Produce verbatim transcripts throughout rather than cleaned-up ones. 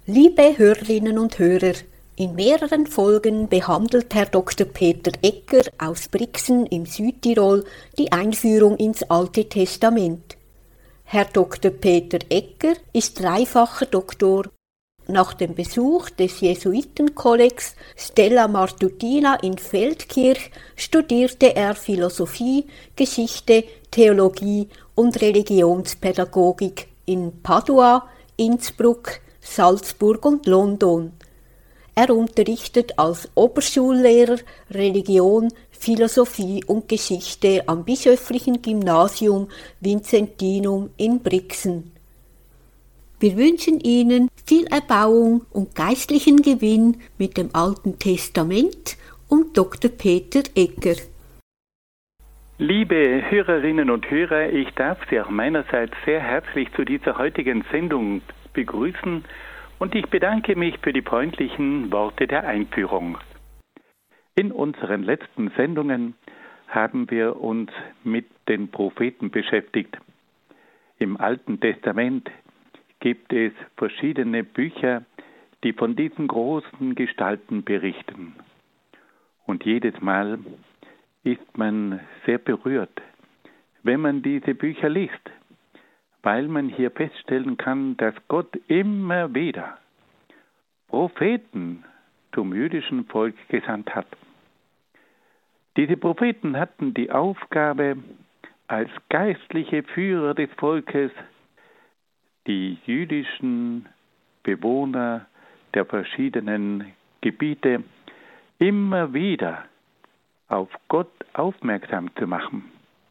Liebe Hörerinnen und Hörer, in mehreren Folgen behandelt Herr Doktor Peter Egger aus Brixen im Südtirol die Einführung ins Alte Testament. Herr Doktor Peter Egger ist dreifacher Doktor. Nach dem Besuch des Jesuitenkollegs Stella Martutina in Feldkirch studierte er Philosophie, Geschichte, Theologie und Religionspädagogik in Padua, Innsbruck, Salzburg und London. Er unterrichtet als Oberschullehrer Religion, Philosophie und Geschichte am Bischöflichen Gymnasium Vincentinum in Brixen. Wir wünschen Ihnen viel Erbauung und geistlichen Gewinn mit dem Alten Testament und Doktor Peter Egger. Liebe Hörerinnen und Hörer, ich darf Sie auch meinerseits sehr herzlich zu dieser heutigen Sendung begrüßen und ich bedanke mich für die freundlichen Worte der Einführung. In unseren letzten Sendungen haben wir uns mit den Propheten beschäftigt. Im Alten Testament gibt es verschiedene Bücher, die von diesen großen Gestalten berichten. Und jedes Mal ist man sehr berührt, wenn man diese Bücher liest, weil man hier feststellen kann, dass Gott immer wieder Propheten zum jüdischen Volk gesandt hat. Diese Propheten hatten die Aufgabe, als geistliche Führer des Volkes die jüdischen Bewohner der verschiedenen Gebiete immer wieder auf Gott aufmerksam zu machen.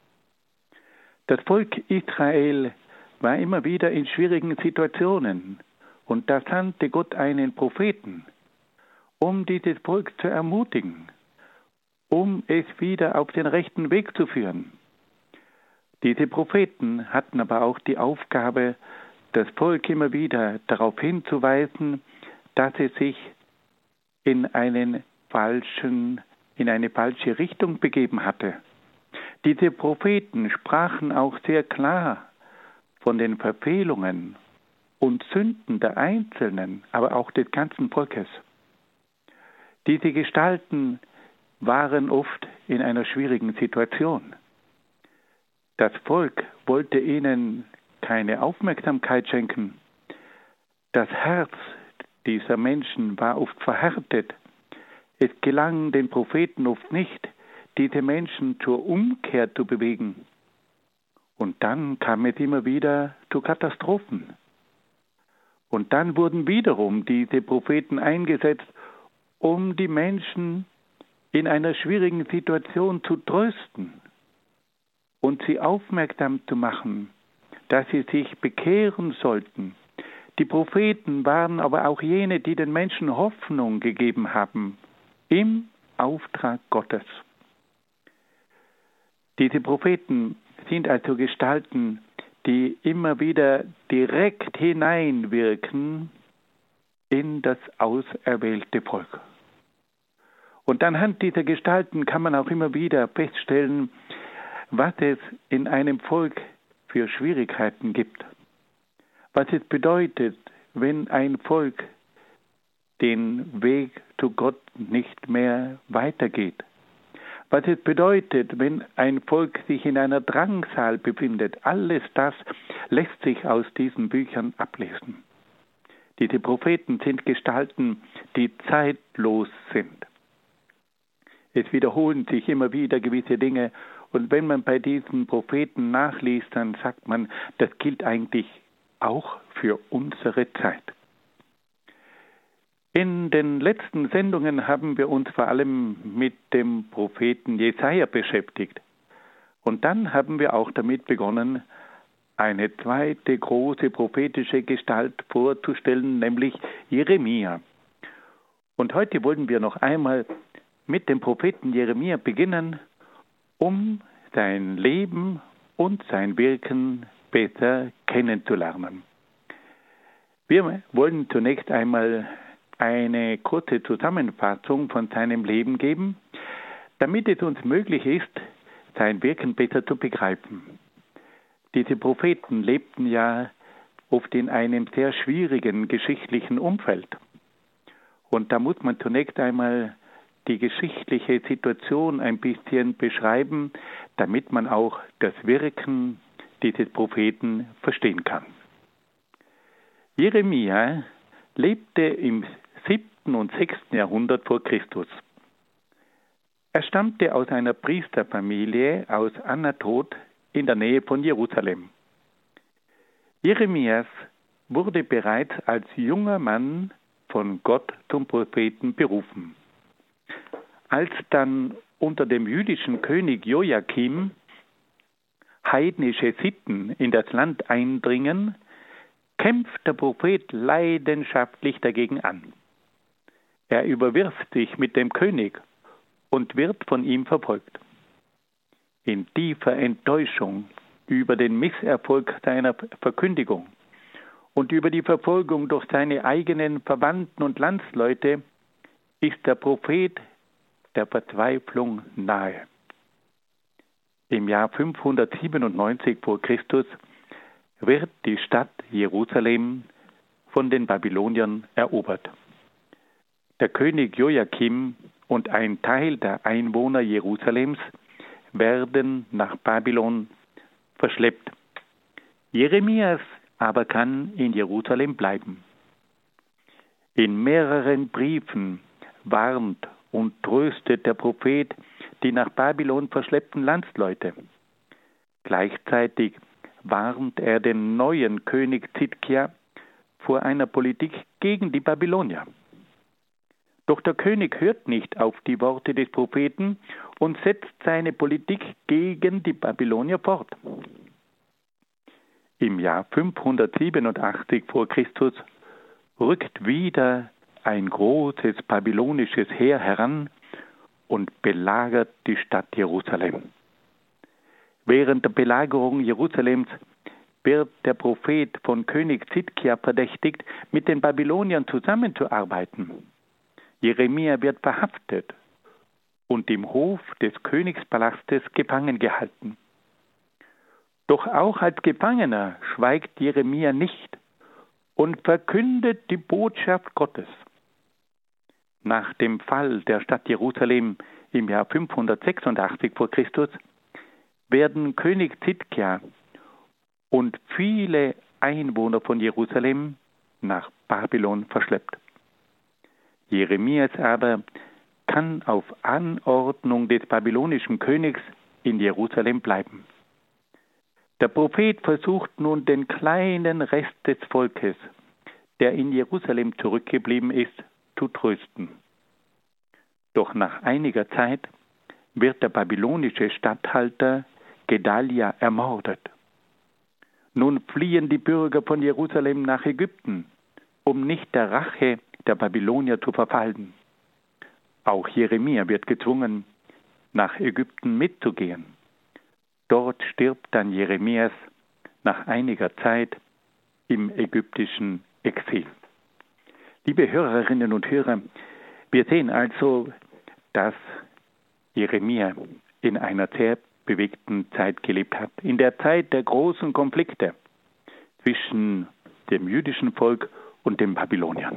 Das Volk Israel war immer wieder in schwierigen Situationen und da sandte Gott einen Propheten, um dieses Volk zu ermutigen, um es wieder auf den rechten Weg zu führen. Diese Propheten hatten aber auch die Aufgabe, das Volk immer wieder darauf hinzuweisen, dass es sich in einen falschen, in eine falsche Richtung begeben hatte. Diese Propheten sprachen auch sehr klar von den Verfehlungen und Sünden der Einzelnen, aber auch des ganzen Volkes. Diese Gestalten waren oft in einer schwierigen Situation. Das Volk wollte ihnen keine Aufmerksamkeit schenken. Das Herz dieser Menschen war oft verhärtet. Es gelang den Propheten oft nicht, diese Menschen zur Umkehr zu bewegen. Und dann kam es immer wieder zu Katastrophen. Und dann wurden wiederum diese Propheten eingesetzt, um die Menschen in einer schwierigen Situation zu trösten und sie aufmerksam zu machen, dass sie sich bekehren sollten. Die Propheten waren aber auch jene, die den Menschen Hoffnung gegeben haben, im Auftrag Gottes. Diese Propheten sind also Gestalten, die immer wieder direkt hineinwirken in das auserwählte Volk. Und anhand dieser Gestalten kann man auch immer wieder feststellen, was es in einem Volk für Schwierigkeiten gibt. Was es bedeutet, wenn ein Volk den Weg zu Gott nicht mehr weitergeht. Was es bedeutet, wenn ein Volk sich in einer Drangsal befindet. Alles das lässt sich aus diesen Büchern ablesen. Diese Propheten sind Gestalten, die zeitlos sind. Es wiederholen sich immer wieder gewisse Dinge. Und wenn man bei diesen Propheten nachliest, dann sagt man, das gilt eigentlich auch für unsere Zeit. In den letzten Sendungen haben wir uns vor allem mit dem Propheten Jesaja beschäftigt. Und dann haben wir auch damit begonnen, eine zweite große prophetische Gestalt vorzustellen, nämlich Jeremia. Und heute wollen wir noch einmal mit dem Propheten Jeremia beginnen, um sein Leben und sein Wirken besser kennenzulernen. Wir wollen zunächst einmal eine kurze Zusammenfassung von seinem Leben geben, damit es uns möglich ist, sein Wirken besser zu begreifen. Diese Propheten lebten ja oft in einem sehr schwierigen geschichtlichen Umfeld. Und da muss man zunächst einmal die geschichtliche Situation ein bisschen beschreiben, damit man auch das Wirken dieses Propheten verstehen kann. Jeremia lebte im siebten und sechsten Jahrhundert vor Christus. Er stammte aus einer Priesterfamilie aus Anatot in der Nähe von Jerusalem. Jeremias wurde bereits als junger Mann von Gott zum Propheten berufen. Als dann unter dem jüdischen König Joachim heidnische Sitten in das Land eindringen, kämpft der Prophet leidenschaftlich dagegen an. Er überwirft sich mit dem König und wird von ihm verfolgt. In tiefer Enttäuschung über den Misserfolg seiner Verkündigung und über die Verfolgung durch seine eigenen Verwandten und Landsleute ist der Prophet der Verzweiflung nahe. Im Jahr fünfhundertsiebenundneunzig vor Christus wird die Stadt Jerusalem von den Babyloniern erobert. Der König Joachim und ein Teil der Einwohner Jerusalems werden nach Babylon verschleppt. Jeremias aber kann in Jerusalem bleiben. In mehreren Briefen warnt und tröstet der Prophet die nach Babylon verschleppten Landsleute. Gleichzeitig warnt er den neuen König Zidkia vor einer Politik gegen die Babylonier. Doch der König hört nicht auf die Worte des Propheten und setzt seine Politik gegen die Babylonier fort. Im Jahr fünfhundertsiebenundachtzig vor Christus rückt wieder ein großes babylonisches Heer heran und belagert die Stadt Jerusalem. Während der Belagerung Jerusalems wird der Prophet von König Zidkia verdächtigt, mit den Babyloniern zusammenzuarbeiten. Jeremia wird verhaftet und im Hof des Königspalastes gefangen gehalten. Doch auch als Gefangener schweigt Jeremia nicht und verkündet die Botschaft Gottes. Nach dem Fall der Stadt Jerusalem im Jahr fünfhundertsechsundachtzig vor Christus werden König Zidkia und viele Einwohner von Jerusalem nach Babylon verschleppt. Jeremias aber kann auf Anordnung des babylonischen Königs in Jerusalem bleiben. Der Prophet versucht nun den kleinen Rest des Volkes, der in Jerusalem zurückgeblieben ist, zu trösten. Doch nach einiger Zeit wird der babylonische Statthalter Gedalia ermordet. Nun fliehen die Bürger von Jerusalem nach Ägypten, um nicht der Rache der Babylonier zu verfallen. Auch Jeremia wird gezwungen, nach Ägypten mitzugehen. Dort stirbt dann Jeremias nach einiger Zeit im ägyptischen Exil. Liebe Hörerinnen und Hörer, wir sehen also, dass Jeremia in einer sehr bewegten Zeit gelebt hat, in der Zeit der großen Konflikte zwischen dem jüdischen Volk und den Babyloniern.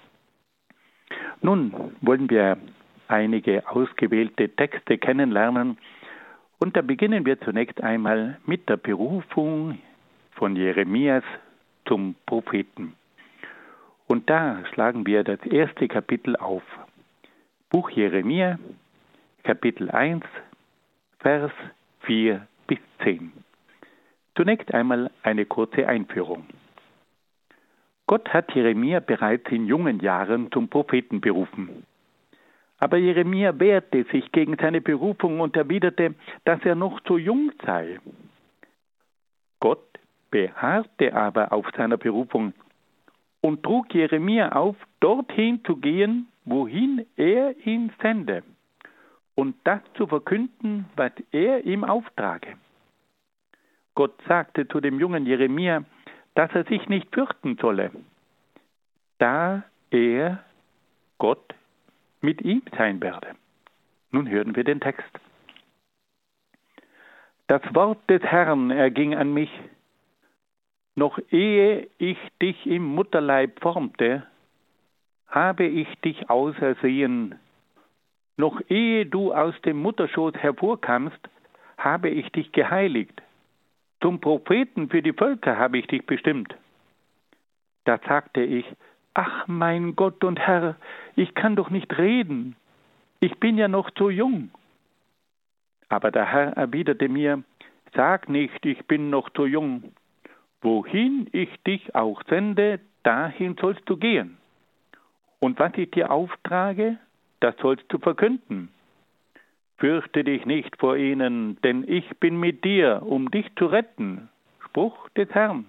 Nun wollen wir einige ausgewählte Texte kennenlernen und da beginnen wir zunächst einmal mit der Berufung von Jeremias zum Propheten. Und da schlagen wir das erste Kapitel auf. Buch Jeremia, Kapitel eins, Vers vier bis zehn. Zunächst einmal eine kurze Einführung. Gott hat Jeremia bereits in jungen Jahren zum Propheten berufen. Aber Jeremia wehrte sich gegen seine Berufung und erwiderte, dass er noch zu jung sei. Gott beharrte aber auf seiner Berufung und trug Jeremia auf, dorthin zu gehen, wohin er ihn sende, und das zu verkünden, was er ihm auftrage. Gott sagte zu dem jungen Jeremia, dass er sich nicht fürchten solle, da er, Gott, mit ihm sein werde. Nun hören wir den Text. Das Wort des Herrn erging an mich. noch ehe ich dich im Mutterleib formte, habe ich dich ausersehen. Noch ehe du aus dem Mutterschoß hervorkamst, habe ich dich geheiligt. Zum Propheten für die Völker habe ich dich bestimmt. Da sagte ich, ach mein Gott und Herr, ich kann doch nicht reden. Ich bin ja noch zu jung. Aber der Herr erwiderte mir, sag nicht, ich bin noch zu jung. Wohin ich dich auch sende, dahin sollst du gehen. Und was ich dir auftrage, das sollst du verkünden. Fürchte dich nicht vor ihnen, denn ich bin mit dir, um dich zu retten. Spruch des Herrn.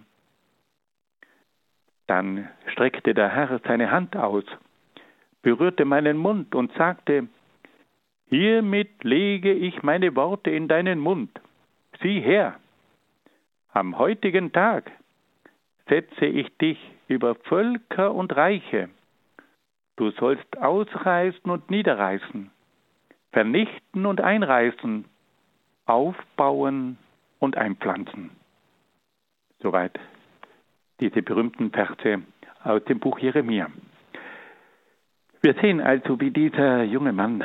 Dann streckte der Herr seine Hand aus, berührte meinen Mund und sagte, hiermit lege ich meine Worte in deinen Mund. Sieh her, am heutigen Tag setze ich dich über Völker und Reiche. Du sollst ausreißen und niederreißen, vernichten und einreißen, aufbauen und einpflanzen. Soweit diese berühmten Verse aus dem Buch Jeremia. Wir sehen also, wie dieser junge Mann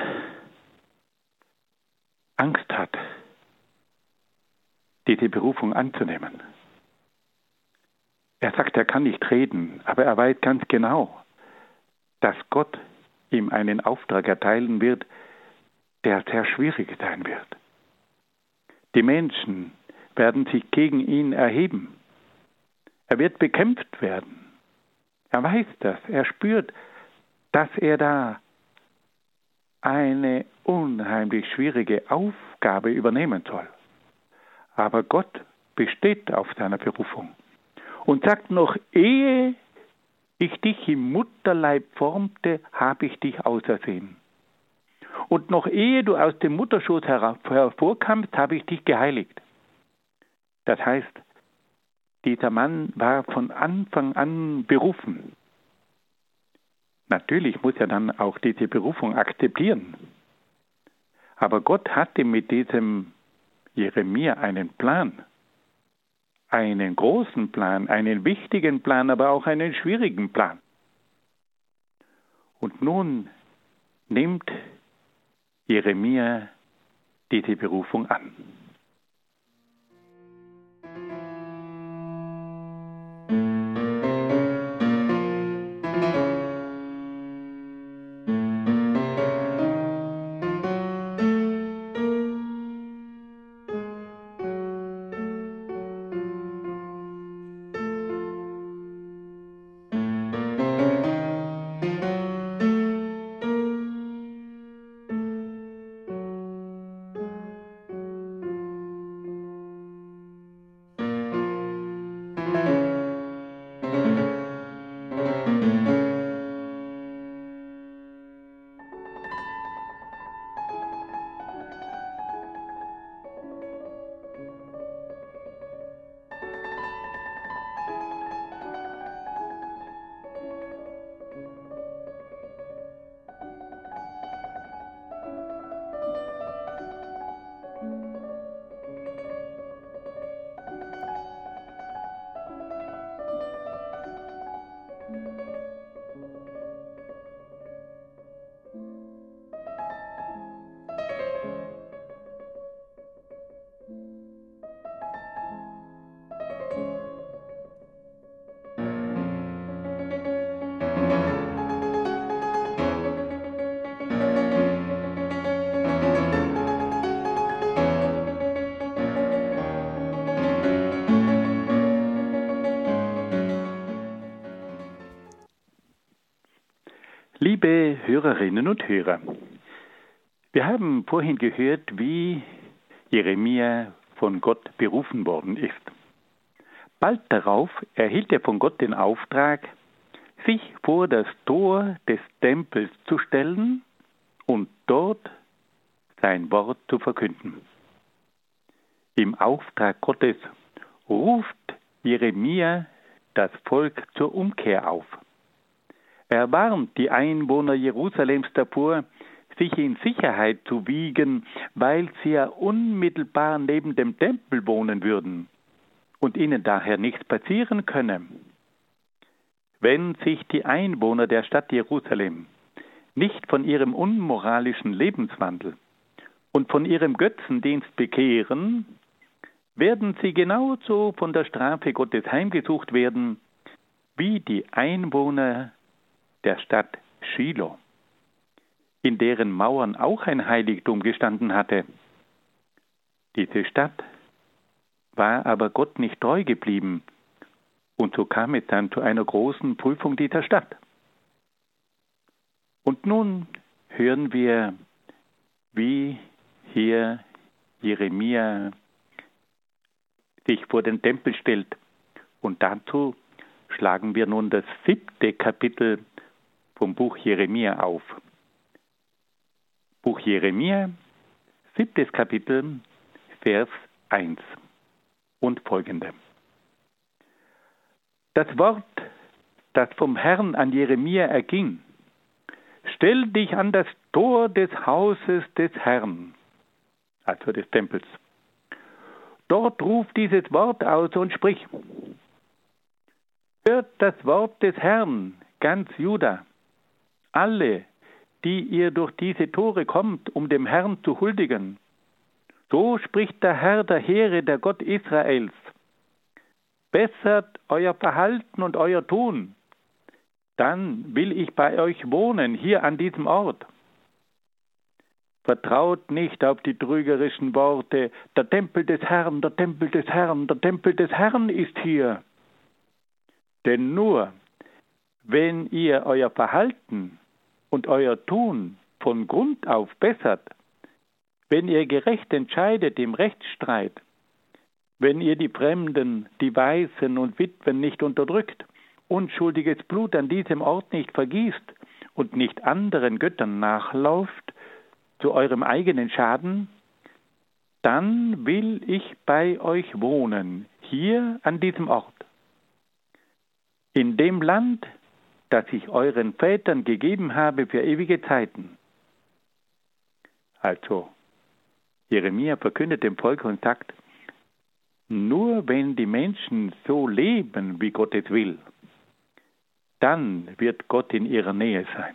Angst hat, diese Berufung anzunehmen. Er sagt, er kann nicht reden, aber er weiß ganz genau, dass Gott ihm einen Auftrag erteilen wird, der sehr schwierig sein wird. Die Menschen werden sich gegen ihn erheben. Er wird bekämpft werden. Er weiß das. Er spürt, dass er da eine unheimlich schwierige Aufgabe übernehmen soll. Aber Gott besteht auf seiner Berufung und sagt noch, ehe ich dich im Mutterleib formte, habe ich dich ausersehen. Und noch ehe du aus dem Mutterschoß hervorkamst, habe ich dich geheiligt. Das heißt, dieser Mann war von Anfang an berufen. Natürlich muss er dann auch diese Berufung akzeptieren. Aber Gott hatte mit diesem Jeremia einen Plan. Einen großen Plan, einen wichtigen Plan, aber auch einen schwierigen Plan. Und nun nimmt Jeremia diese Berufung an. Liebe Hörerinnen und Hörer, wir haben vorhin gehört, wie Jeremia von Gott berufen worden ist. Bald darauf erhielt er von Gott den Auftrag, sich vor das Tor des Tempels zu stellen und dort sein Wort zu verkünden. Im Auftrag Gottes ruft Jeremia das Volk zur Umkehr auf. Er warnt die Einwohner Jerusalems davor, sich in Sicherheit zu wiegen, weil sie ja unmittelbar neben dem Tempel wohnen würden. und ihnen daher nichts passieren könne. Wenn sich die Einwohner der Stadt Jerusalem nicht von ihrem unmoralischen Lebenswandel und von ihrem Götzendienst bekehren, werden sie genauso von der Strafe Gottes heimgesucht werden, wie die Einwohner der Stadt Schilo, in deren Mauern auch ein Heiligtum gestanden hatte. Diese Stadt war aber Gott nicht treu geblieben, und so kam es dann zu einer großen Prüfung dieser Stadt. Und nun hören wir, wie hier Jeremia sich vor den Tempel stellt. Und dazu schlagen wir nun das siebte Kapitel vom Buch Jeremia auf. Buch Jeremia, siebtes Kapitel, Vers eins und folgende. Das Wort, das vom Herrn an Jeremia erging: Stell dich an das Tor des Hauses des Herrn, also des Tempels. Dort ruft dieses Wort aus und sprich: Hört das Wort des Herrn, ganz Juda, alle, die ihr durch diese Tore kommt, um dem Herrn zu huldigen. So spricht der Herr der Heere, der Gott Israels: Bessert euer Verhalten und euer Tun, dann will ich bei euch wohnen, hier an diesem Ort. Vertraut nicht auf die trügerischen Worte: Der Tempel des Herrn, der Tempel des Herrn, der Tempel des Herrn ist hier. Denn nur, wenn ihr euer Verhalten und euer Tun von Grund auf bessert, wenn ihr gerecht entscheidet im Rechtsstreit, wenn ihr die Fremden, die Waisen und Witwen nicht unterdrückt, unschuldiges Blut an diesem Ort nicht vergießt und nicht anderen Göttern nachlauft zu eurem eigenen Schaden, dann will ich bei euch wohnen, hier an diesem Ort. In dem Land, das ich euren Vätern gegeben habe für ewige Zeiten. Also, Jeremia verkündet dem Volk und sagt: Nur wenn die Menschen so leben, wie Gott es will, dann wird Gott in ihrer Nähe sein.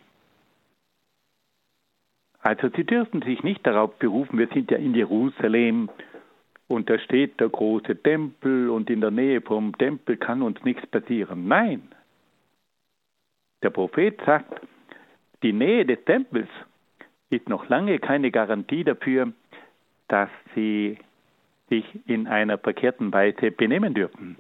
Also sie dürfen sich nicht darauf berufen, wir sind ja in Jerusalem und da steht der große Tempel und in der Nähe vom Tempel kann uns nichts passieren. Nein, der Prophet sagt, die Nähe des Tempels ist noch lange keine Garantie dafür, dass sie sich in einer verkehrten Weise benehmen dürfen.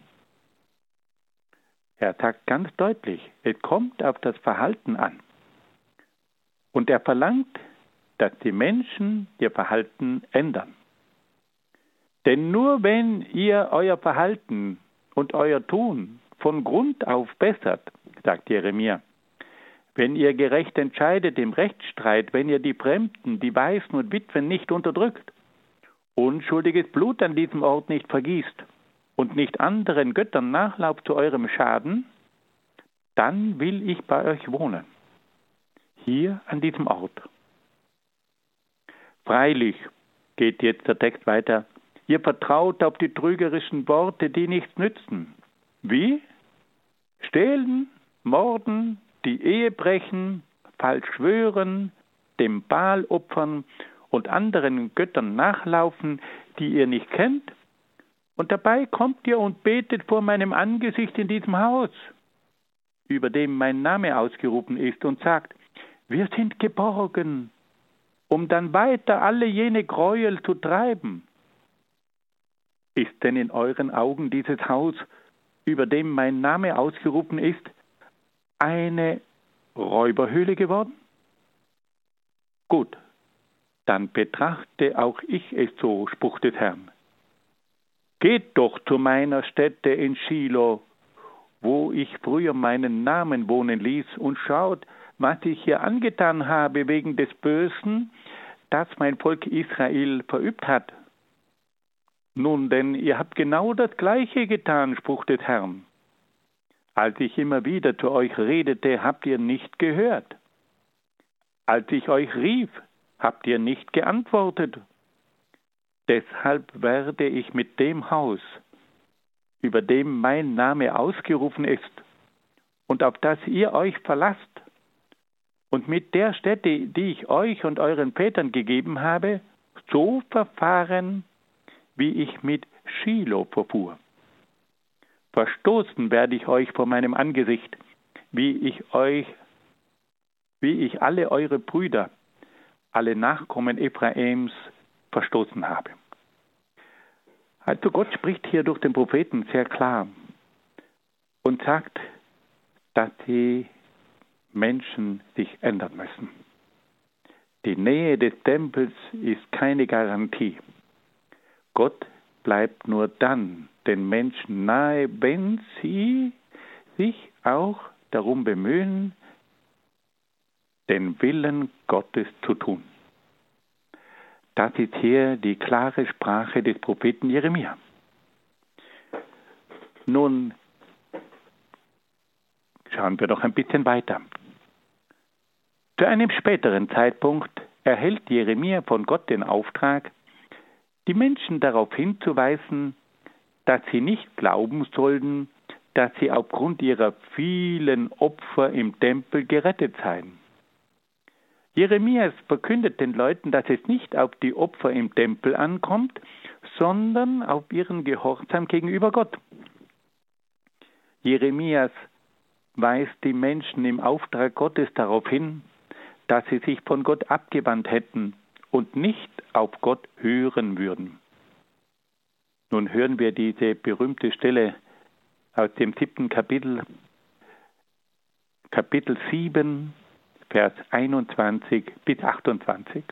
Er sagt ganz deutlich, es kommt auf das Verhalten an. Und er verlangt, dass die Menschen ihr Verhalten ändern. Denn nur wenn ihr euer Verhalten und euer Tun von Grund auf bessert, sagt Jeremia, wenn ihr gerecht entscheidet im Rechtsstreit, wenn ihr die Fremden, die Waisen und Witwen nicht unterdrückt, unschuldiges Blut an diesem Ort nicht vergießt und nicht anderen Göttern nachlauft zu eurem Schaden, dann will ich bei euch wohnen, hier an diesem Ort. Freilich, geht jetzt der Text weiter, ihr vertraut auf die trügerischen Worte, die nichts nützen. Wie? Stehlen, morden, die Ehe brechen, falsch schwören, dem Baal opfern und anderen Göttern nachlaufen, die ihr nicht kennt? Und dabei kommt ihr und betet vor meinem Angesicht in diesem Haus, über dem mein Name ausgerufen ist, und sagt, wir sind geborgen, um dann weiter alle jene Gräuel zu treiben. Ist denn in euren Augen dieses Haus, über dem mein Name ausgerufen ist, eine Räuberhöhle geworden? Gut, dann betrachte auch ich es so, Spruch des Herrn. Geht doch zu meiner Stätte in Schilo, wo ich früher meinen Namen wohnen ließ, und schaut, was ich hier angetan habe wegen des Bösen, das mein Volk Israel verübt hat. Nun denn, ihr habt genau das Gleiche getan, Spruch des Herrn. Als ich immer wieder zu euch redete, habt ihr nicht gehört. Als ich euch rief, habt ihr nicht geantwortet. Deshalb werde ich mit dem Haus, über dem mein Name ausgerufen ist und auf das ihr euch verlasst, und mit der Stätte, die ich euch und euren Vätern gegeben habe, so verfahren, wie ich mit Schilo verfuhr. Verstoßen werde ich euch vor meinem Angesicht, wie ich euch, wie ich alle eure Brüder, alle Nachkommen Ephraims, verstoßen habe. Also Gott spricht hier durch den Propheten sehr klar und sagt, dass die Menschen sich ändern müssen. Die Nähe des Tempels ist keine Garantie. Gott bleibt nur dann den Menschen nahe, wenn sie sich auch darum bemühen, den Willen Gottes zu tun. Das ist hier die klare Sprache des Propheten Jeremia. Nun schauen wir doch ein bisschen weiter. Zu einem späteren Zeitpunkt erhält Jeremia von Gott den Auftrag, die Menschen darauf hinzuweisen, dass sie nicht glauben sollten, dass sie aufgrund ihrer vielen Opfer im Tempel gerettet seien. Jeremias verkündet den Leuten, dass es nicht auf die Opfer im Tempel ankommt, sondern auf ihren Gehorsam gegenüber Gott. Jeremias weist die Menschen im Auftrag Gottes darauf hin, dass sie sich von Gott abgewandt hätten und nicht auf Gott hören würden. Nun hören wir diese berühmte Stelle aus dem siebten Kapitel, Kapitel sieben, Vers einundzwanzig bis achtundzwanzig.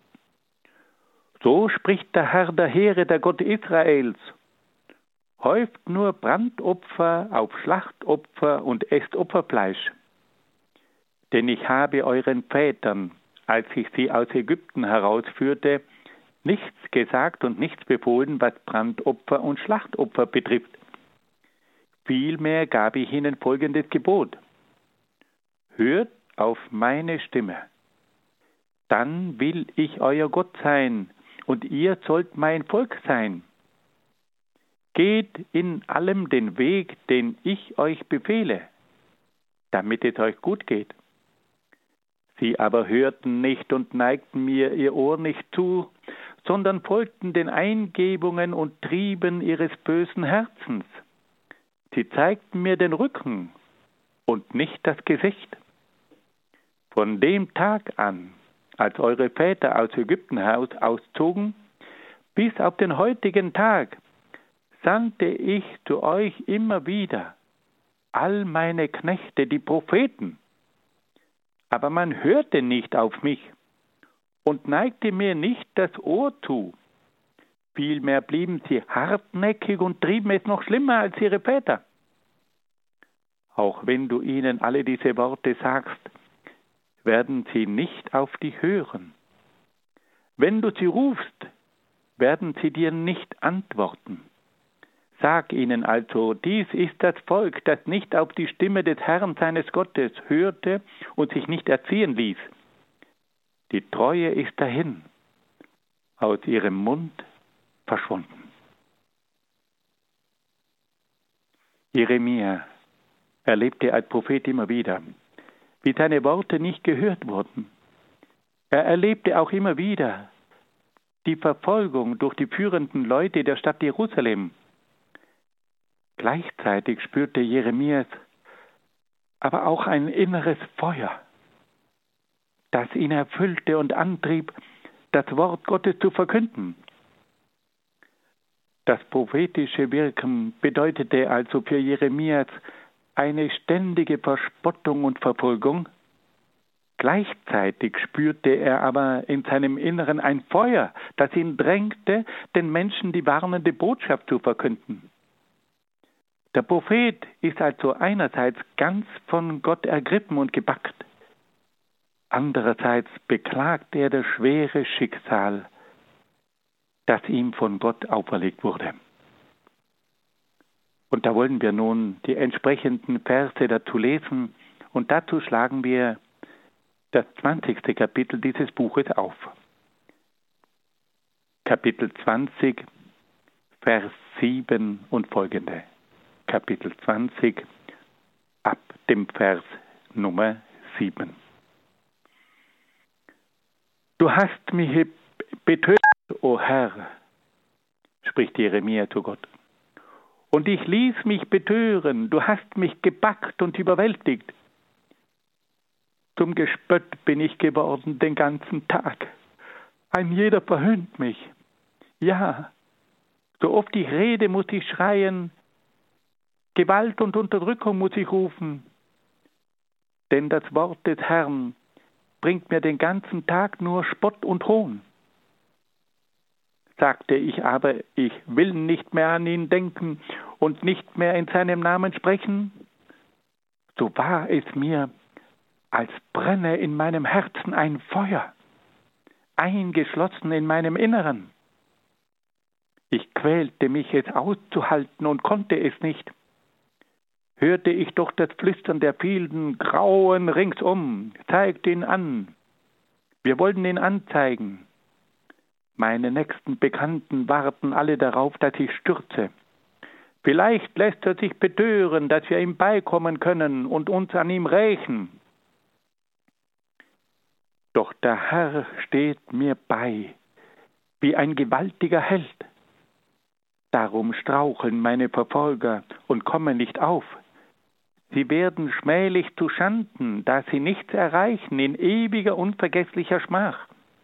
So spricht der Herr der Heere, der Gott Israels: Häuft nur Brandopfer auf Schlachtopfer und esst Opferfleisch. Denn ich habe euren Vätern, als ich sie aus Ägypten herausführte, nichts gesagt und nichts befohlen, was Brandopfer und Schlachtopfer betrifft. Vielmehr gab ich ihnen folgendes Gebot: Hört auf meine Stimme, dann will ich euer Gott sein, und ihr sollt mein Volk sein. Geht in allem den Weg, den ich euch befehle, damit es euch gut geht. Sie aber hörten nicht und neigten mir ihr Ohr nicht zu, sondern folgten den Eingebungen und Trieben ihres bösen Herzens. Sie zeigten mir den Rücken und nicht das Gesicht. Von dem Tag an, als eure Väter aus Ägypten auszogen, bis auf den heutigen Tag, sandte ich zu euch immer wieder all meine Knechte, die Propheten. Aber man hörte nicht auf mich und neigte mir nicht das Ohr zu. Vielmehr blieben sie hartnäckig und trieben es noch schlimmer als ihre Väter. Auch wenn du ihnen alle diese Worte sagst, werden sie nicht auf dich hören. Wenn du sie rufst, werden sie dir nicht antworten. Sag ihnen also, dies ist das Volk, das nicht auf die Stimme des Herrn seines Gottes hörte und sich nicht erziehen ließ. Die Treue ist dahin, aus ihrem Mund verschwunden. Jeremia erlebte als Prophet immer wieder, wie seine Worte nicht gehört wurden. Er erlebte auch immer wieder die Verfolgung durch die führenden Leute der Stadt Jerusalem. Gleichzeitig spürte Jeremias aber auch ein inneres Feuer, das ihn erfüllte und antrieb, das Wort Gottes zu verkünden. Das prophetische Wirken bedeutete also für Jeremias eine ständige Verspottung und Verfolgung. Gleichzeitig spürte er aber in seinem Inneren ein Feuer, das ihn drängte, den Menschen die warnende Botschaft zu verkünden. Der Prophet ist also einerseits ganz von Gott ergriffen und gepackt. Andererseits beklagt er das schwere Schicksal, das ihm von Gott auferlegt wurde. Und da wollen wir nun die entsprechenden Verse dazu lesen und dazu schlagen wir das zwanzigste Kapitel dieses Buches auf. Kapitel zwanzig, Vers sieben und folgende. Kapitel zwanzig, ab dem Vers Nummer sieben. Du hast mich betöret, o Herr, spricht Jeremia zu Gott. Und ich ließ mich betören, du hast mich gepackt und überwältigt. Zum Gespött bin ich geworden den ganzen Tag. Ein jeder verhöhnt mich. Ja, so oft ich rede, muss ich schreien. Gewalt und Unterdrückung muss ich rufen. Denn das Wort des Herrn bringt mir den ganzen Tag nur Spott und Hohn. Sagte ich aber, ich will nicht mehr an ihn denken und nicht mehr in seinem Namen sprechen, so war es mir, als brenne in meinem Herzen ein Feuer, eingeschlossen in meinem Inneren. Ich quälte mich, es auszuhalten und konnte es nicht. Hörte ich doch das Flüstern der vielen Grauen ringsum, zeigte ihn an. Wir wollten ihn anzeigen. Meine nächsten Bekannten warten alle darauf, dass ich stürze. Vielleicht lässt er sich betören, dass wir ihm beikommen können und uns an ihm rächen. Doch der Herr steht mir bei, wie ein gewaltiger Held. Darum straucheln meine Verfolger und kommen nicht auf. Sie werden schmählich zu Schanden, da sie nichts erreichen in ewiger, unvergesslicher Schmach.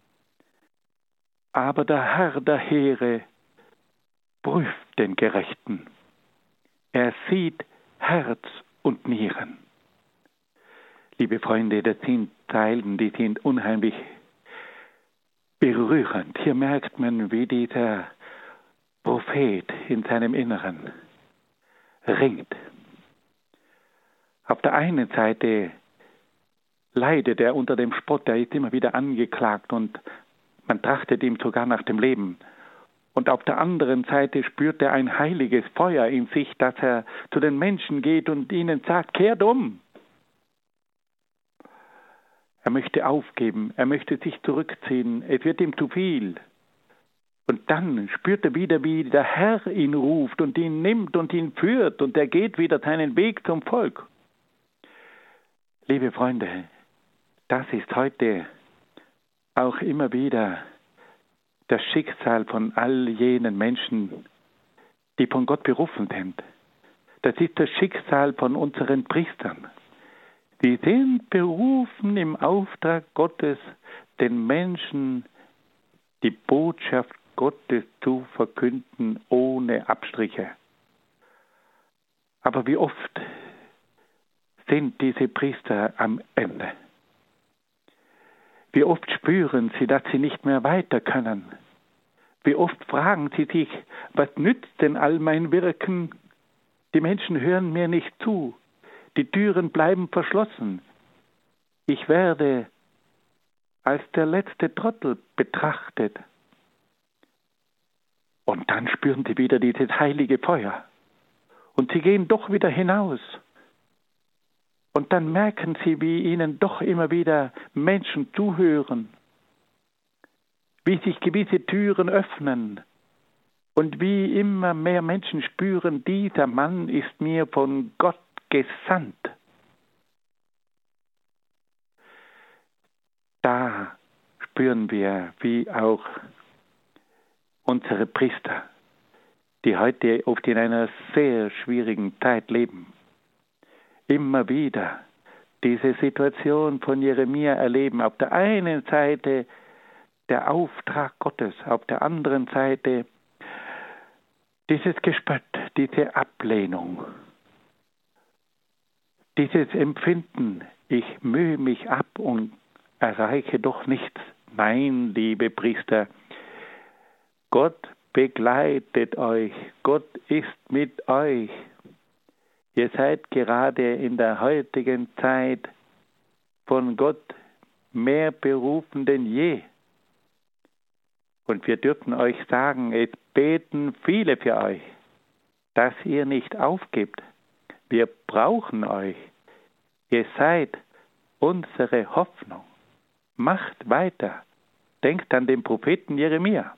Aber der Herr der Heere prüft den Gerechten. Er sieht Herz und Nieren. Liebe Freunde, das sind Zeilen, die sind unheimlich berührend. Hier merkt man, wie dieser Prophet in seinem Inneren ringt. Auf der einen Seite leidet er unter dem Spott, er ist immer wieder angeklagt und man trachtet ihm sogar nach dem Leben. Und auf der anderen Seite spürt er ein heiliges Feuer in sich, dass er zu den Menschen geht und ihnen sagt, kehrt um. Er möchte aufgeben, er möchte sich zurückziehen, es wird ihm zu viel. Und dann spürt er wieder, wie der Herr ihn ruft und ihn nimmt und ihn führt und er geht wieder seinen Weg zum Volk. Liebe Freunde, das ist heute auch immer wieder das Schicksal von all jenen Menschen, die von Gott berufen sind. Das ist das Schicksal von unseren Priestern. Die sind berufen im Auftrag Gottes, den Menschen die Botschaft Gottes zu verkünden ohne Abstriche. Aber wie oft sind diese Priester am Ende? Wie oft spüren sie, dass sie nicht mehr weiter können? Wie oft fragen sie sich, was nützt denn all mein Wirken? Die Menschen hören mir nicht zu. Die Türen bleiben verschlossen. Ich werde als der letzte Trottel betrachtet. Und dann spüren sie wieder dieses heilige Feuer. Und sie gehen doch wieder hinaus. Und dann merken sie, wie ihnen doch immer wieder Menschen zuhören. Wie sich gewisse Türen öffnen. Und wie immer mehr Menschen spüren, dieser Mann ist mir von Gott gesandt. Da spüren wir, wie auch unsere Priester, die heute oft in einer sehr schwierigen Zeit leben, immer wieder diese Situation von Jeremia erleben. Auf der einen Seite der Auftrag Gottes, auf der anderen Seite dieses Gespött, diese Ablehnung, dieses Empfinden, ich mühe mich ab und erreiche doch nichts. Nein, liebe Priester, Gott begleitet euch, Gott ist mit euch. Ihr seid gerade in der heutigen Zeit von Gott mehr berufen denn je. Und wir dürfen euch sagen, es beten viele für euch, dass ihr nicht aufgebt. Wir brauchen euch. Ihr seid unsere Hoffnung. Macht weiter. Denkt an den Propheten Jeremia.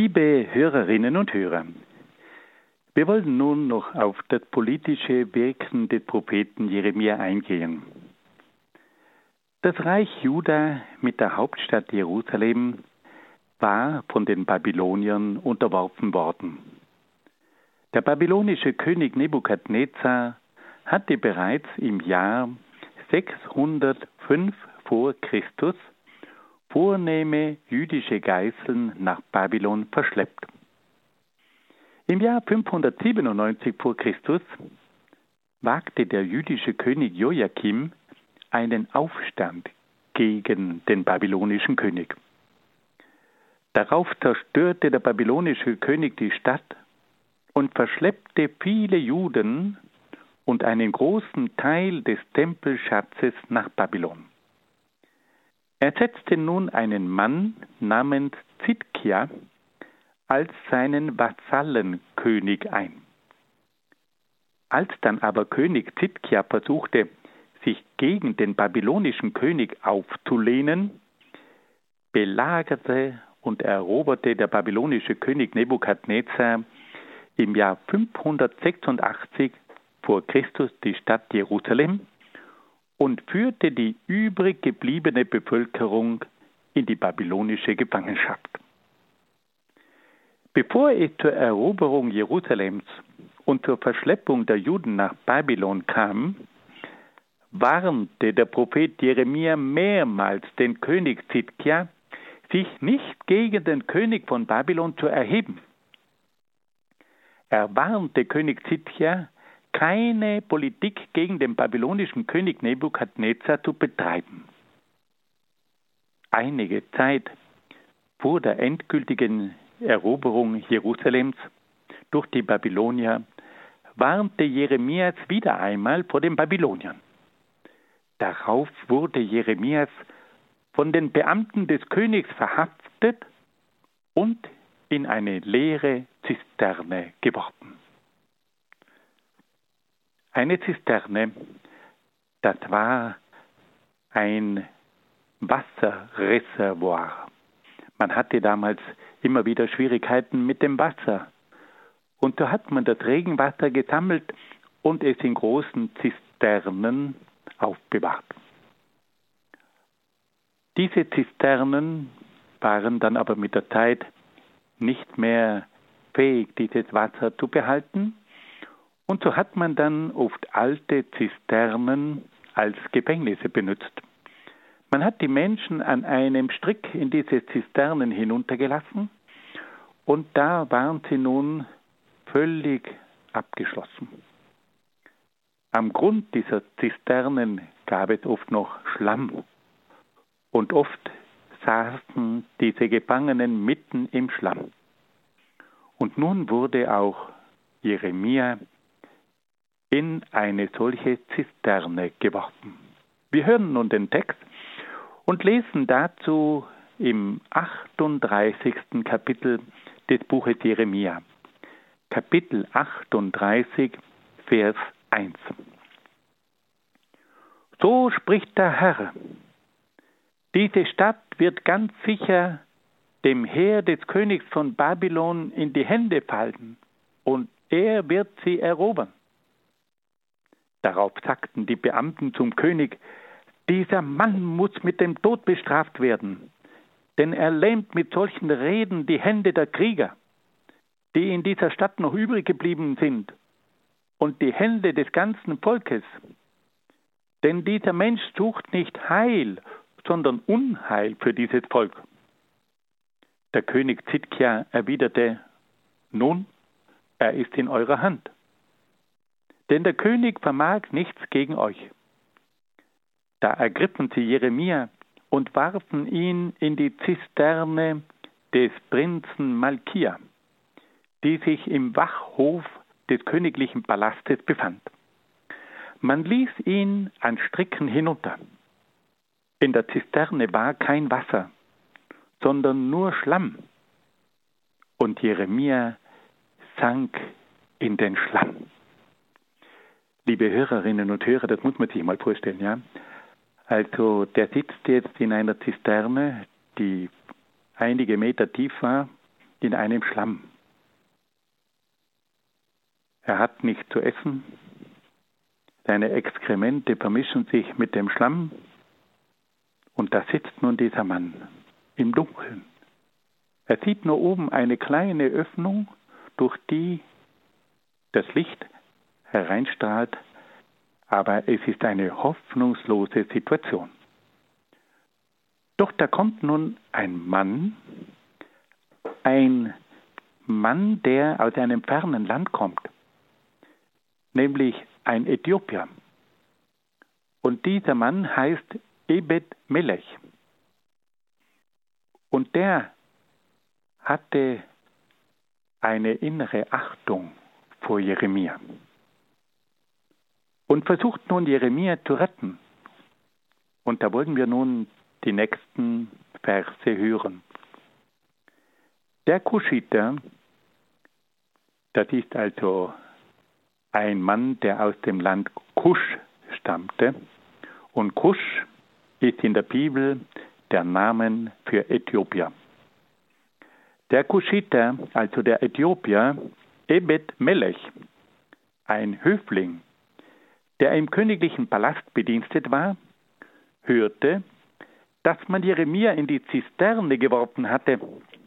Liebe Hörerinnen und Hörer, wir wollen nun noch auf das politische Wirken des Propheten Jeremia eingehen. Das Reich Juda mit der Hauptstadt Jerusalem war von den Babyloniern unterworfen worden. Der babylonische König Nebukadnezar hatte bereits im Jahr sechshundertfünf vor Christus vornehme jüdische Geißeln nach Babylon verschleppt. Im Jahr fünfhundertsiebenundneunzig vor Christus wagte der jüdische König Joachim einen Aufstand gegen den babylonischen König. Darauf zerstörte der babylonische König die Stadt und verschleppte viele Juden und einen großen Teil des Tempelschatzes nach Babylon. Er setzte nun einen Mann namens Zidkia als seinen Vasallenkönig ein. Als dann aber König Zidkia versuchte, sich gegen den babylonischen König aufzulehnen, belagerte und eroberte der babylonische König Nebukadnezar im Jahr fünfhundertsechsundachtzig vor Christus die Stadt Jerusalem und führte die übrig gebliebene Bevölkerung in die babylonische Gefangenschaft. Bevor es zur Eroberung Jerusalems und zur Verschleppung der Juden nach Babylon kam, warnte der Prophet Jeremia mehrmals den König Zidkia, sich nicht gegen den König von Babylon zu erheben. Er warnte König Zidkia, keine Politik gegen den babylonischen König Nebukadnezar zu betreiben. Einige Zeit vor der endgültigen Eroberung Jerusalems durch die Babylonier warnte Jeremias wieder einmal vor den Babyloniern. Darauf wurde Jeremias von den Beamten des Königs verhaftet und in eine leere Zisterne geworfen. Eine Zisterne, das war ein Wasserreservoir. Man hatte damals immer wieder Schwierigkeiten mit dem Wasser. Und so hat man das Regenwasser gesammelt und es in großen Zisternen aufbewahrt. Diese Zisternen waren dann aber mit der Zeit nicht mehr fähig, dieses Wasser zu behalten. Und so hat man dann oft alte Zisternen als Gefängnisse benutzt. Man hat die Menschen an einem Strick in diese Zisternen hinuntergelassen und da waren sie nun völlig abgeschlossen. Am Grund dieser Zisternen gab es oft noch Schlamm und oft saßen diese Gefangenen mitten im Schlamm. Und nun wurde auch Jeremia in eine solche Zisterne geworfen. Wir hören nun den Text und lesen dazu im achtunddreißigsten Kapitel des Buches Jeremia. Kapitel achtunddreißig, Vers eins. So spricht der Herr: Diese Stadt wird ganz sicher dem Heer des Königs von Babylon in die Hände fallen, und er wird sie erobern. Darauf sagten die Beamten zum König: Dieser Mann muss mit dem Tod bestraft werden, denn er lähmt mit solchen Reden die Hände der Krieger, die in dieser Stadt noch übrig geblieben sind, und die Hände des ganzen Volkes. Denn dieser Mensch sucht nicht Heil, sondern Unheil für dieses Volk. Der König Zidkia erwiderte: Nun, er ist in eurer Hand. Denn der König vermag nichts gegen euch. Da ergriffen sie Jeremia und warfen ihn in die Zisterne des Prinzen Malkia, die sich im Wachhof des königlichen Palastes befand. Man ließ ihn an Stricken hinunter. In der Zisterne war kein Wasser, sondern nur Schlamm. Und Jeremia sank in den Schlamm. Liebe Hörerinnen und Hörer, das muss man sich mal vorstellen, ja? Also der sitzt jetzt in einer Zisterne, die einige Meter tief war in einem Schlamm. Er hat nichts zu essen. Seine Exkremente vermischen sich mit dem Schlamm. Und da sitzt nun dieser Mann im Dunkeln. Er sieht nur oben eine kleine Öffnung, durch die das Licht hereinstrahlt, aber es ist eine hoffnungslose Situation. Doch da kommt nun ein Mann, ein Mann, der aus einem fernen Land kommt, nämlich ein Äthiopier. Und dieser Mann heißt Ebed Melech. Und der hatte eine innere Achtung vor Jeremia und versucht nun Jeremia zu retten. Und da wollen wir nun die nächsten Verse hören. Der Kuschiter, das ist also ein Mann, der aus dem Land Kusch stammte. Und Kusch ist in der Bibel der Name für Äthiopier. Der Kuschiter, also der Äthiopier, Ebed Melech, ein Höfling, der im königlichen Palast bedienstet war, hörte, dass man Jeremia in die Zisterne geworfen hatte.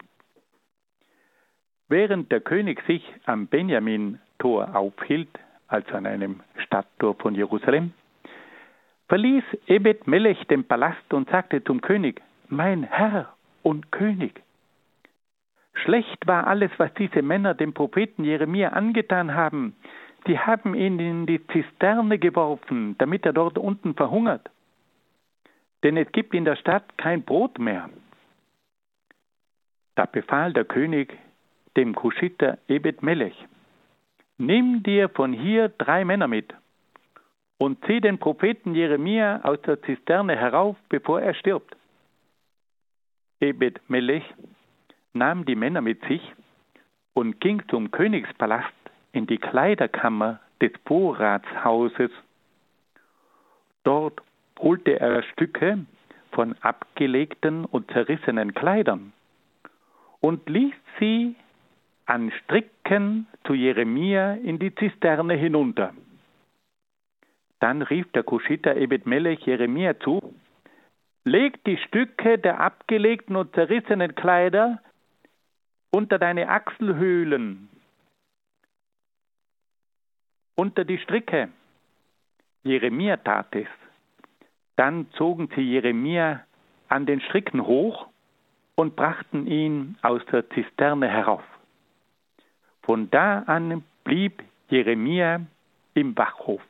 Während der König sich am Benjamin-Tor aufhielt, also an einem Stadttor von Jerusalem, verließ Ebed Melech den Palast und sagte zum König: Mein Herr und König, schlecht war alles, was diese Männer dem Propheten Jeremia angetan haben. Sie haben ihn in die Zisterne geworfen, damit er dort unten verhungert. Denn es gibt in der Stadt kein Brot mehr. Da befahl der König dem Kuschiter Ebed Melech: Nimm dir von hier drei Männer mit und zieh den Propheten Jeremia aus der Zisterne herauf, bevor er stirbt. Ebed Melech nahm die Männer mit sich und ging zum Königspalast in die Kleiderkammer des Vorratshauses. Dort holte er Stücke von abgelegten und zerrissenen Kleidern und ließ sie an Stricken zu Jeremia in die Zisterne hinunter. Dann rief der Kuschiter Ebed Melech Jeremia zu: Leg die Stücke der abgelegten und zerrissenen Kleider unter deine Achselhöhlen, unter die Stricke. Jeremia tat es. Dann zogen sie Jeremia an den Stricken hoch und brachten ihn aus der Zisterne herauf. Von da an blieb Jeremia im Wachhof.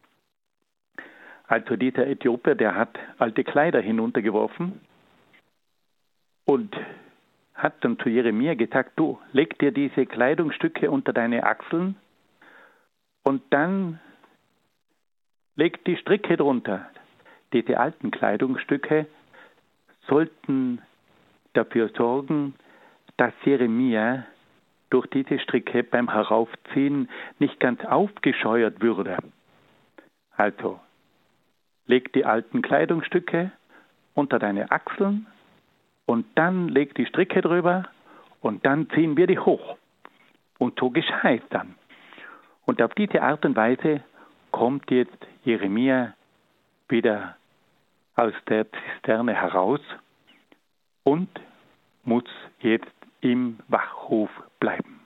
Also dieser Äthiopier, der hat alte Kleider hinuntergeworfen und hat dann zu Jeremia gesagt: Du, leg dir diese Kleidungsstücke unter deine Achseln und dann leg die Stricke drunter. Diese alten Kleidungsstücke sollten dafür sorgen, dass Jeremia durch diese Stricke beim Heraufziehen nicht ganz aufgescheuert würde. Also, leg die alten Kleidungsstücke unter deine Achseln und dann leg die Stricke drüber und dann ziehen wir die hoch. Und so geschah es dann. Und auf diese Art und Weise kommt jetzt Jeremia wieder aus der Zisterne heraus und muss jetzt im Wachhof bleiben.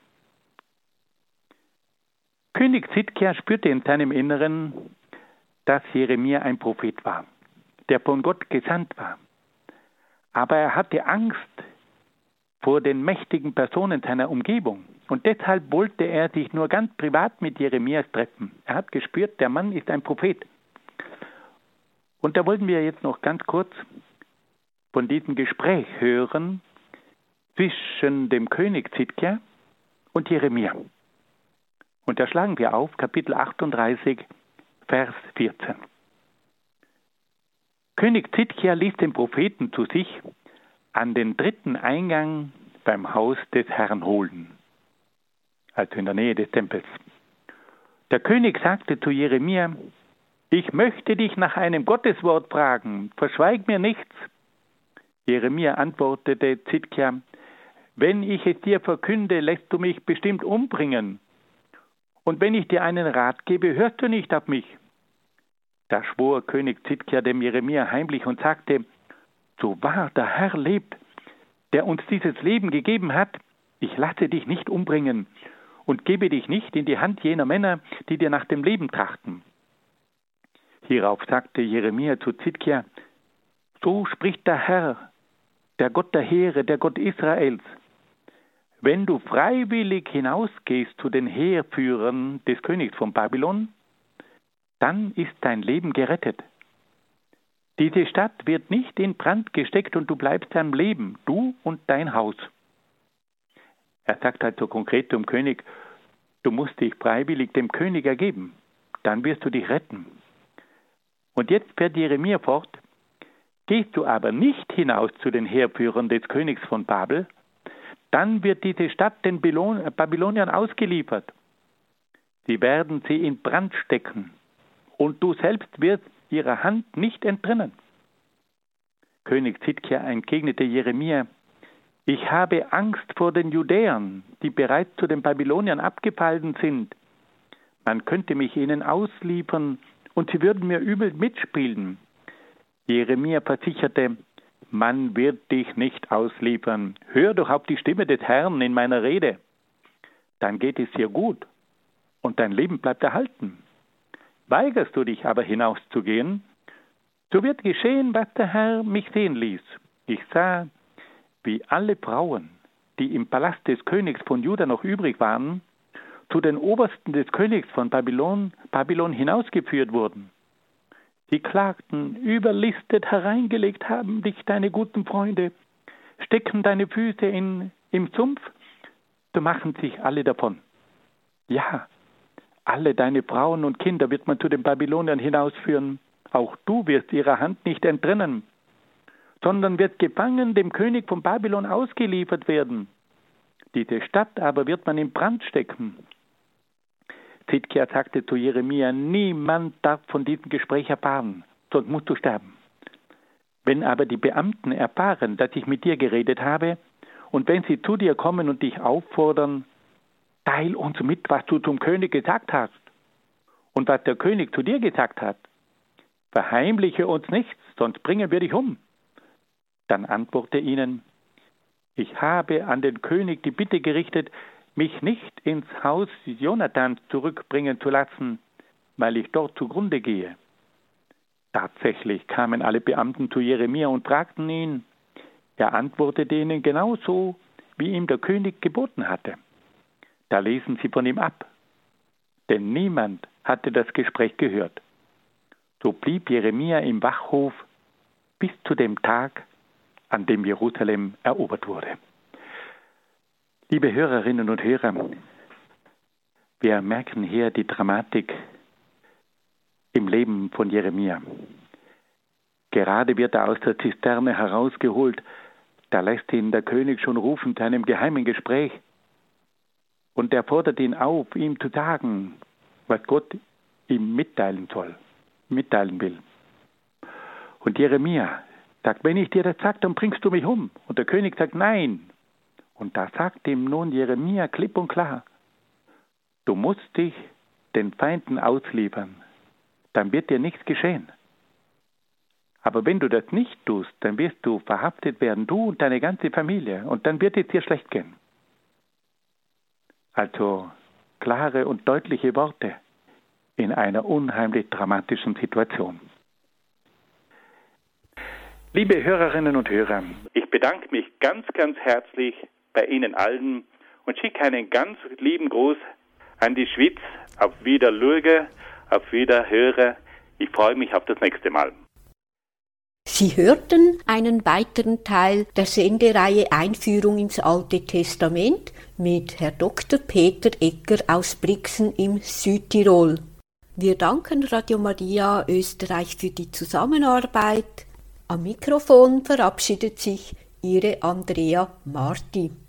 König Zidkia spürte in seinem Inneren, dass Jeremia ein Prophet war, der von Gott gesandt war. Aber er hatte Angst vor den mächtigen Personen seiner Umgebung. Und deshalb wollte er sich nur ganz privat mit Jeremias treffen. Er hat gespürt, der Mann ist ein Prophet. Und da wollten wir jetzt noch ganz kurz von diesem Gespräch hören zwischen dem König Zidkia und Jeremia. Und da schlagen wir auf Kapitel achtunddreißig, Vers vierzehn. König Zidkia ließ den Propheten zu sich an den dritten Eingang beim Haus des Herrn holen, also in der Nähe des Tempels. Der König sagte zu Jeremia: Ich möchte dich nach einem Gotteswort fragen, verschweig mir nichts. Jeremia antwortete Zidkia: wenn ich es dir verkünde, lässt du mich bestimmt umbringen. Und wenn ich dir einen Rat gebe, hörst du nicht auf mich. Da schwor König Zidkia dem Jeremia heimlich und sagte, so wahr der Herr lebt, der uns dieses Leben gegeben hat, ich lasse dich nicht umbringen und gebe dich nicht in die Hand jener Männer, die dir nach dem Leben trachten. Hierauf sagte Jeremia zu Zidkia, so spricht der Herr, der Gott der Heere, der Gott Israels. Wenn du freiwillig hinausgehst zu den Heerführern des Königs von Babylon, dann ist dein Leben gerettet. Diese Stadt wird nicht in Brand gesteckt und du bleibst am Leben, du und dein Haus. Er sagt also konkret zum König, du musst dich freiwillig dem König ergeben, dann wirst du dich retten. Und jetzt fährt Jeremia fort, gehst du aber nicht hinaus zu den Heerführern des Königs von Babel, dann wird diese Stadt den Babyloniern ausgeliefert. Sie werden sie in Brand stecken und du selbst wirst ihrer Hand nicht entrinnen. König Zidkia entgegnete Jeremia, ich habe Angst vor den Judäern, die bereits zu den Babyloniern abgefallen sind. Man könnte mich ihnen ausliefern und sie würden mir übel mitspielen. Jeremia versicherte, man wird dich nicht ausliefern. Hör doch auf die Stimme des Herrn in meiner Rede. Dann geht es dir gut und dein Leben bleibt erhalten. Weigerst du dich aber hinauszugehen, so wird geschehen, was der Herr mich sehen ließ. Ich sah, wie alle Frauen, die im Palast des Königs von Juda noch übrig waren, zu den Obersten des Königs von Babylon, Babylon hinausgeführt wurden. Sie klagten, überlistet hereingelegt haben dich deine guten Freunde, stecken deine Füße in, im Sumpf, so machen sich alle davon. Ja, alle deine Frauen und Kinder wird man zu den Babyloniern hinausführen. Auch du wirst ihrer Hand nicht entrinnen, sondern wird gefangen dem König von Babylon ausgeliefert werden. Diese Stadt aber wird man in Brand stecken. Zidkia sagte zu Jeremia, niemand darf von diesem Gespräch erfahren, sonst musst du sterben. Wenn aber die Beamten erfahren, dass ich mit dir geredet habe, und wenn sie zu dir kommen und dich auffordern, teil uns mit, was du zum König gesagt hast und was der König zu dir gesagt hat. Verheimliche uns nichts, sonst bringen wir dich um. Dann antwortete ihnen, ich habe an den König die Bitte gerichtet, mich nicht ins Haus Jonathans zurückbringen zu lassen, weil ich dort zugrunde gehe. Tatsächlich kamen alle Beamten zu Jeremia und fragten ihn. Er antwortete ihnen genauso, wie ihm der König geboten hatte. Da ließen sie von ihm ab, denn niemand hatte das Gespräch gehört. So blieb Jeremia im Wachhof bis zu dem Tag, an dem Jerusalem erobert wurde. Liebe Hörerinnen und Hörer, wir merken hier die Dramatik im Leben von Jeremia. Gerade wird er aus der Zisterne herausgeholt, da lässt ihn der König schon rufen zu einem geheimen Gespräch. Und er fordert ihn auf, ihm zu sagen, was Gott ihm mitteilen soll, mitteilen will. Und Jeremia sagt, wenn ich dir das sage, dann bringst du mich um. Und der König sagt, nein. Und da sagt ihm nun Jeremia klipp und klar, du musst dich den Feinden ausliefern, dann wird dir nichts geschehen. Aber wenn du das nicht tust, dann wirst du verhaftet werden, du und deine ganze Familie, und dann wird es dir schlecht gehen. Also klare und deutliche Worte in einer unheimlich dramatischen Situation. Liebe Hörerinnen und Hörer, ich bedanke mich ganz, ganz herzlich bei Ihnen allen und schicke einen ganz lieben Gruß an die Schweiz. Auf Wiederlüge, auf Wiederhöre. Ich freue mich auf das nächste Mal. Sie hörten einen weiteren Teil der Sendereihe Einführung ins Alte Testament mit Herr Doktor Peter Egger aus Brixen im Südtirol. Wir danken Radio Maria Österreich für die Zusammenarbeit. Am Mikrofon verabschiedet sich Ihre Andrea Marti.